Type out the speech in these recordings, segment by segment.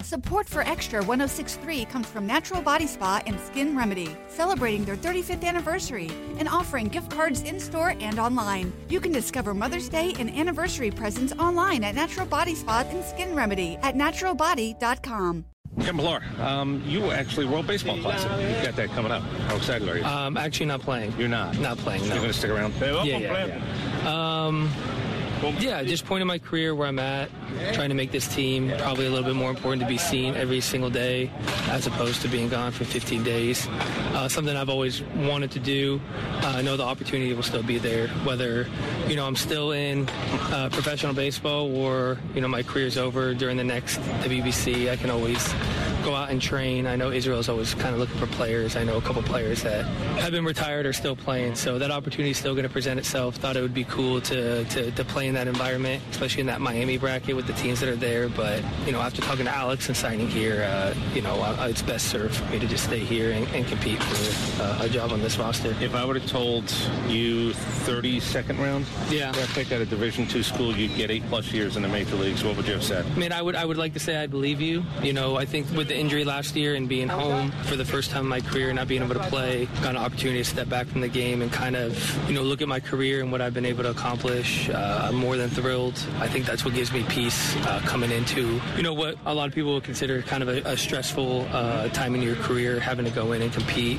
Support for Extra 106.3 comes from Natural Body Spa and Skin Remedy, celebrating their 35th anniversary and offering gift cards in-store and online. You can discover Mother's Day and anniversary presents online at Natural Body Spa and Skin Remedy at naturalbody.com. Ken Millar, you actually World Baseball Classic. You've got that coming up. How excited are you? Actually not playing. You're not? Not playing, no. You're going to stick around? Yeah, just point in my career where I'm at, trying to make this team probably a little bit more important to be seen every single day as opposed to being gone for 15 days. Something I've always wanted to do. I know the opportunity will still be there, whether, I'm still in professional baseball or, my career's over during the next WBC. I can always go out and train. I know Israel's always kind of looking for players. I know a couple players that have been retired or still playing, so that opportunity is still going to present itself. Thought it would be cool to play in that environment, especially in that Miami bracket with the teams that are there. But, after talking to Alex and signing here, it's best served for me to just stay here and compete for a job on this roster. If I would have told you 32nd round, got picked at a Division II school, you'd get 8+ years in the major leagues, what would you have said? I mean, I would like to say I believe you. I think with the injury last year and being home for the first time in my career, not being able to play, got an opportunity to step back from the game and kind of, look at my career and what I've been able to accomplish. I'm more than thrilled. I think that's what gives me peace coming into, what a lot of people would consider kind of a stressful time in your career, having to go in and compete.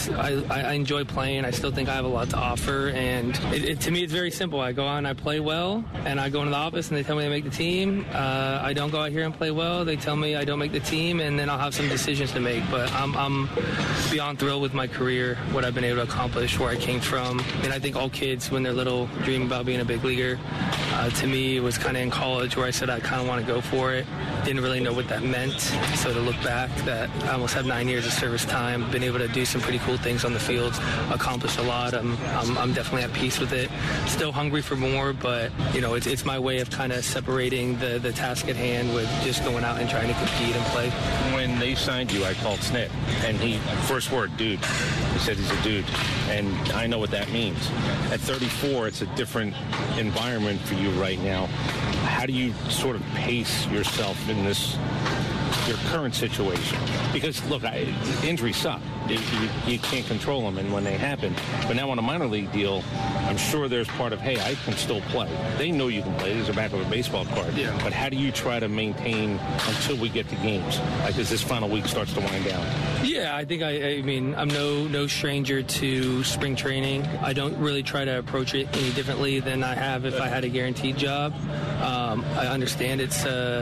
I enjoy playing. I still think I have a lot to offer, and to me it's very simple. I go out and I play well, and I go into the office and they tell me I make the team. I don't go out here and play well. They tell me I don't make the team, and then I'll have some decisions to make. But I'm beyond thrilled with my career, what I've been able to accomplish, where I came from. And I think all kids, when they're little, dream about being a big leaguer. To me, it was kind of in college where I said I kind of want to go for it. Didn't really know what that meant. So to look back, that I almost have 9 years of service time, been able to do some pretty cool things on the field, accomplished a lot. I'm definitely at peace with it. Still hungry for more, but it's my way of kind of separating the task at hand with just going out and trying to compete and play. When they signed you, I called Snit, and first word, dude. He said he's a dude, and I know what that means. At 34, it's a different environment for you right now. How do you sort of pace yourself in your current situation? Because, look, injuries suck. You can't control them, and when they happen. But now on a minor league deal, I'm sure there's part of, hey, I can still play. They know you can play. There's a back of a baseball card. Yeah. But how do you try to maintain until we get to games, as this final week starts to wind down? Yeah, I think, I'm no stranger to spring training. I don't really try to approach it any differently than I have if I had a guaranteed job. I understand it's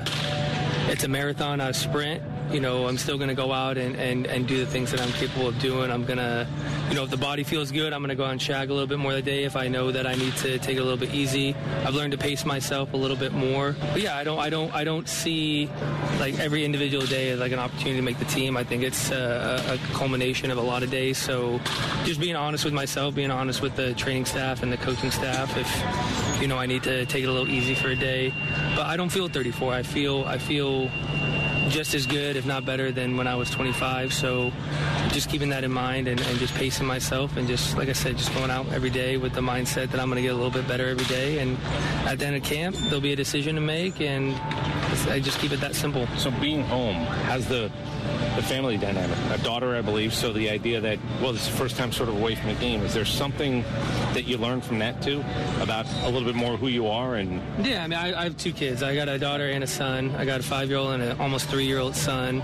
a marathon, not a sprint. I'm still going to go out and do the things that I'm capable of doing. I'm going to, if the body feels good, I'm going to go out and shag a little bit more of the day. If I know that I need to take it a little bit easy, I've learned to pace myself a little bit more. But yeah, I don't see like every individual day as like an opportunity to make the team. I think it's a culmination of a lot of days. So just being honest with myself, being honest with the training staff and the coaching staff. If I need to take it a little easy for a day, but I don't feel 34. I feel just as good, if not better, than when I was 25. So just keeping that in mind and just pacing myself and just, like I said, just going out every day with the mindset that I'm going to get a little bit better every day. And at the end of camp, there'll be a decision to make, and I just keep it that simple. So being home, how's the family dynamic? A daughter, I believe, so the idea that, it's the first time sort of away from the game. Is there something that you learned from that, too, about a little bit more who you are? And yeah, I have 2 kids. I got a daughter and a son. I got a 5-year-old and an almost 3-year-old son.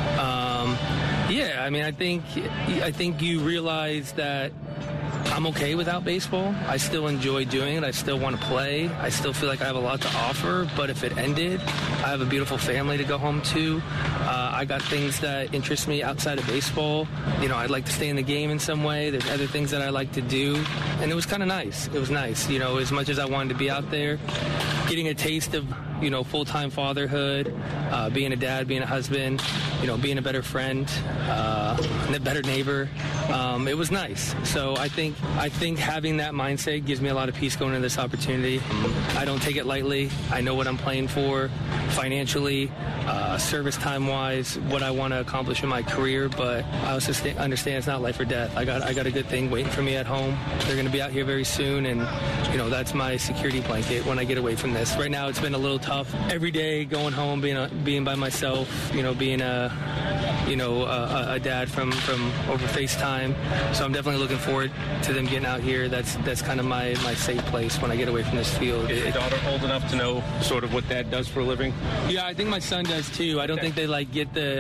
I think you realize that I'm okay without baseball. I still enjoy doing it. I still want to play. I still feel like I have a lot to offer. But if it ended, I have a beautiful family to go home to. I got things that interest me outside of baseball. I'd like to stay in the game in some way. There's other things that I like to do. And it was kind of nice. It was nice. As much as I wanted to be out there, getting a taste of, full-time fatherhood, being a dad, being a husband, being a better friend, and a better neighbor. It was nice. So I think having that mindset gives me a lot of peace going into this opportunity. I don't take it lightly. I know what I'm playing for financially, service time-wise, what I want to accomplish in my career, but I also understand it's not life or death. I got a good thing waiting for me at home. They're going to be out here very soon, and that's my security blanket when I get away from this. Right now, it's been a little tough. Every day going home, being by myself, being a dad from over FaceTime. So I'm definitely looking forward to them getting out here. That's kind of my safe place when I get away from this field. Is your daughter old enough to know sort of what Dad does for a living? Yeah, I think my son does too. I don't think they get the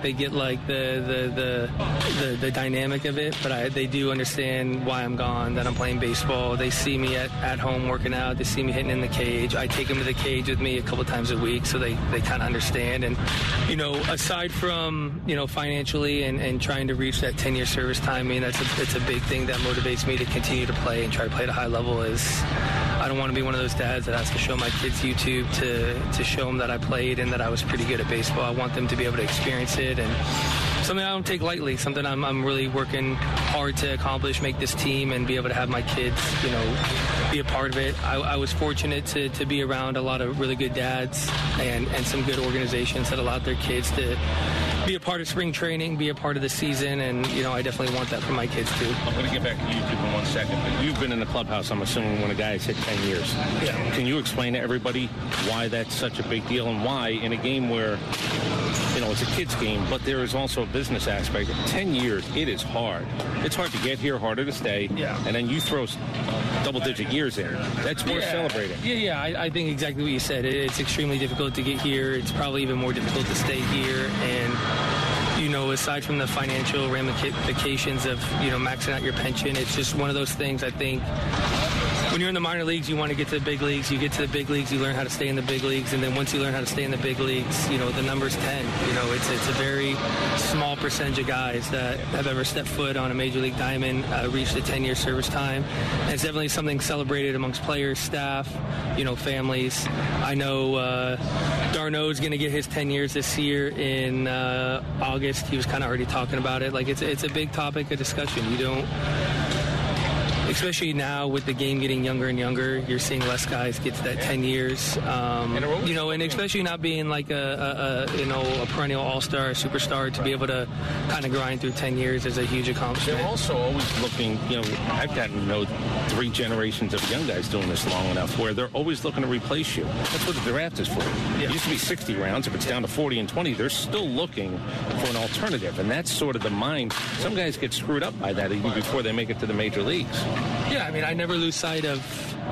dynamic of it, but they do understand why I'm gone, that I'm playing baseball. They see me at home working out. They see me hitting in the cage. I take them to the cage with me a couple times a week, so they kind of understand. And aside from financially and trying to reach that 10-year service time, it's a big thing that motivates me to continue to play and try to play at a high level. I don't want to be one of those dads that has to show my kids YouTube to show them that I played and that I was pretty good at baseball. I want them to be able to experience it, and something I don't take lightly, something I'm really working hard to accomplish, make this team and be able to have my kids, be a part of it. I was fortunate to be around a lot of really good dads and some good organizations that allowed their kids to be a part of spring training, be a part of the season, and, I definitely want that for my kids, too. I'm going to get back to YouTube in 1 second, but you've been in the clubhouse, I'm assuming, when a guy has hit 10 years. Yeah. Can you explain to everybody why that's such a big deal and why, in a game where, it's a kid's game, but there is also a business aspect. 10 years, it is hard. It's hard to get here, harder to stay, and then you throw double-digit years in. That's worth celebrating. Yeah, I think exactly what you said. It's extremely difficult to get here. It's probably even more difficult to stay here, and aside from the financial ramifications of, maxing out your pension, it's just one of those things. I think when you're in the minor leagues, you want to get to the big leagues. You get to the big leagues, you learn how to stay in the big leagues, and then once you learn how to stay in the big leagues, the number's 10. It's a very small percentage of guys that have ever stepped foot on a major league diamond reached a 10-year service time. And it's definitely something celebrated amongst players, staff, families. I know Darno's going to get his 10 years this year in August. He was kind of already talking about it. It's a big topic of discussion. Especially now with the game getting younger and younger, you're seeing less guys get to that 10 years. And especially not being like a perennial all-star, superstar, to be able to kind of grind through 10 years is a huge accomplishment. They're also always looking, I've gotten to know 3 generations of young guys doing this long enough where they're always looking to replace you. That's what the draft is for. Yeah. It used to be 60 rounds. If it's down to 40 and 20, they're still looking for an alternative. And that's sort of the mind. Some guys get screwed up by that even before they make it to the major leagues. Yeah, I never lose sight of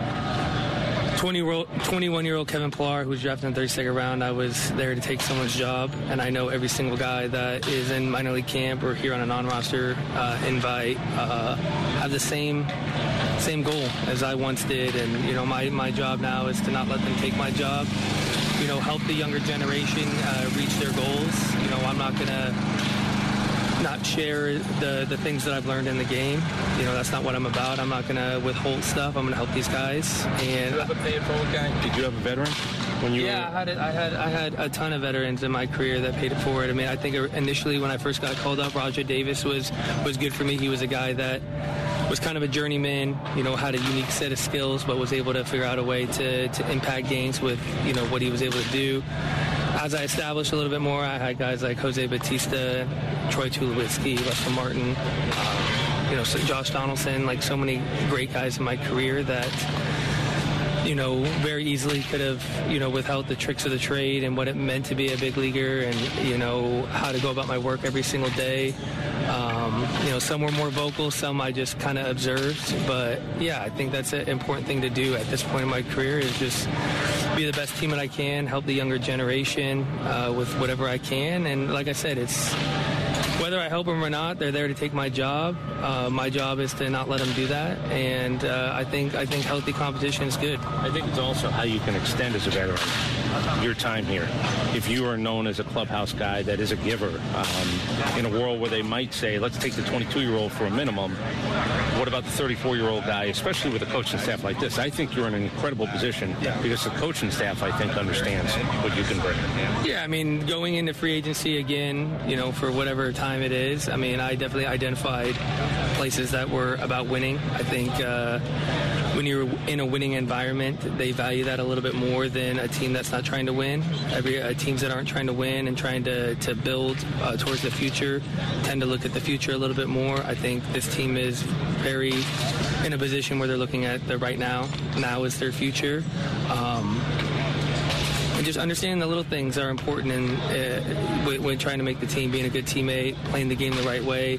21-year-old Kevin Pillar, who was drafted in the 32nd round. I was there to take someone's job, and I know every single guy that is in minor league camp or here on a non-roster invite have the same goal as I once did. And, my job now is to not let them take my job, help the younger generation reach their goals. I'm not going to not share the things that I've learned in the game. That's not what I'm about. I'm not going to withhold stuff. I'm going to help these guys. And did you have a pay-it-forward guy? Did you have a veteran? I had a ton of veterans in my career that paid it forward. I think initially when I first got called up, Rajai Davis was good for me. He was a guy that was kind of a journeyman, had a unique set of skills, but was able to figure out a way to impact games with, what he was able to do. As I established a little bit more, I had guys like Jose Bautista, Troy Tulowitzki, Lester Martin, Josh Donaldson, so many great guys in my career that, very easily could have, withheld the tricks of the trade and what it meant to be a big leaguer and, how to go about my work every single day. Some were more vocal, some I just kind of observed. But, I think that's an important thing to do at this point in my career is just be the best teammate I can, help the younger generation with whatever I can. And like I said, it's whether I help them or not, they're there to take my job. My job is to not let them do that. And I think healthy competition is good. I think it's also how you can extend as a veteran. your time here. If you are known as a clubhouse guy that is a giver, in a world where they might say, let's take the 22-year-old for a minimum, what about the 34-year-old guy, especially with a coaching staff like this? I think you're in an incredible position because the coaching staff, I think, understands what you can bring. Yeah, I mean, going into free agency again, for whatever time it is, I mean, I definitely identified places that were about winning. I think when you're in a winning environment, they value that a little bit more than a team that's not trying to win. Teams that aren't trying to win and trying to build towards the future tend to look at the future a little bit more. I think this team is very in a position where they're looking at the right now. Now is their future. And just understanding the little things are important when trying to make the team, being a good teammate, playing the game the right way.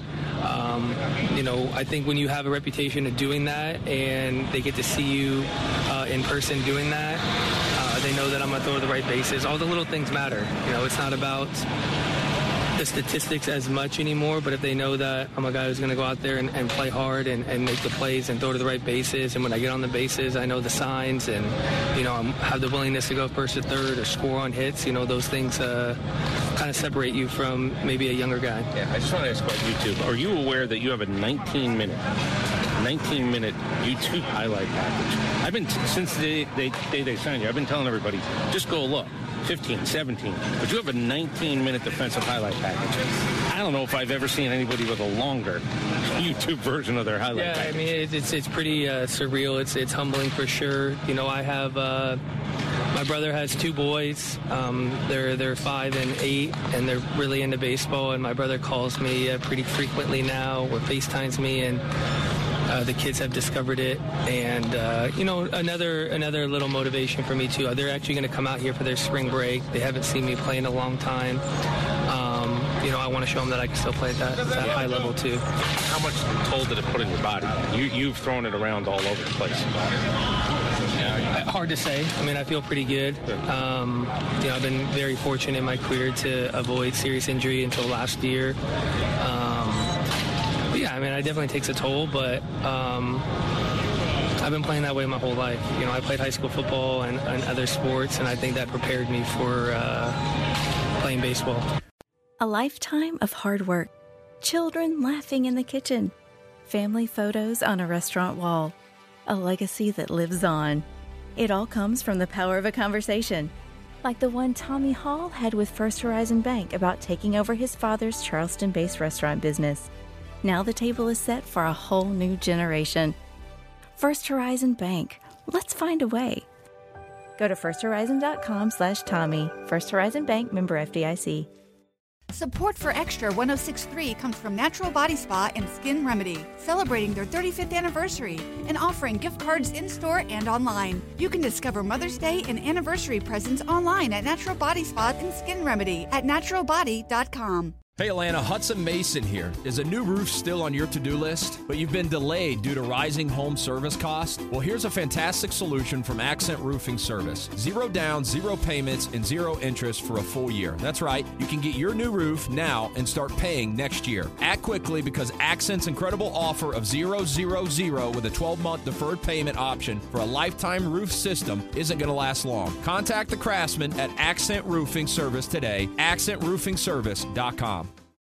I think when you have a reputation of doing that and they get to see you in person doing that, they know that I'm going to throw the right bases. All the little things matter. It's not about the statistics as much anymore, but if they know that I'm a guy who's going to go out there and play hard and make the plays and throw to the right bases, and when I get on the bases, I know the signs and, I have the willingness to go first to third or score on hits, those things kind of separate you from maybe a younger guy. Yeah, I just want to ask about YouTube. Are you aware that you have a 19-minute YouTube highlight package? I've been, since the day they signed you, I've been telling everybody, just go look. 15, 17, but you have a 19-minute defensive highlight package. I don't know if I've ever seen anybody with a longer YouTube version of their highlight package. I mean, it's pretty surreal. It's humbling for sure. I have my brother has two boys. They're 5 and 8, and they're really into baseball. And my brother calls me pretty frequently now, or FaceTimes me, and the kids have discovered it, and another little motivation for me too. They're actually going to come out here for their spring break. They haven't seen me play in a long time. I want to show them that I can still play at that high level too. How much toll did it put in your body? You've thrown it around all over the place. Hard to say. I mean, I feel pretty good. I've been very fortunate in my career to avoid serious injury until last year. Yeah, I mean, it definitely takes a toll, but I've been playing that way my whole life. I played high school football and other sports, and I think that prepared me for playing baseball. A lifetime of hard work, children laughing in the kitchen, family photos on a restaurant wall, a legacy that lives on. It all comes from the power of a conversation, like the one Tommy Hall had with First Horizon Bank about taking over his father's Charleston-based restaurant business. Now the table is set for a whole new generation. First Horizon Bank. Let's find a way. Go to firsthorizon.com/Tommy. First Horizon Bank, member FDIC. Support for Extra 106.3 comes from Natural Body Spa and Skin Remedy, celebrating their 35th anniversary and offering gift cards in-store and online. You can discover Mother's Day and anniversary presents online at Natural Body Spa and Skin Remedy at naturalbody.com. Hey Atlanta, Hudson Mason here. Is a new roof still on your to-do list, but you've been delayed due to rising home service costs? Well, here's a fantastic solution from Accent Roofing Service. 0 down, 0 payments, and 0 interest for a full year. That's right. You can get your new roof now and start paying next year. Act quickly because Accent's incredible offer of 000 with a 12-month deferred payment option for a lifetime roof system isn't going to last long. Contact the craftsman at Accent Roofing Service today, accentroofingservice.com.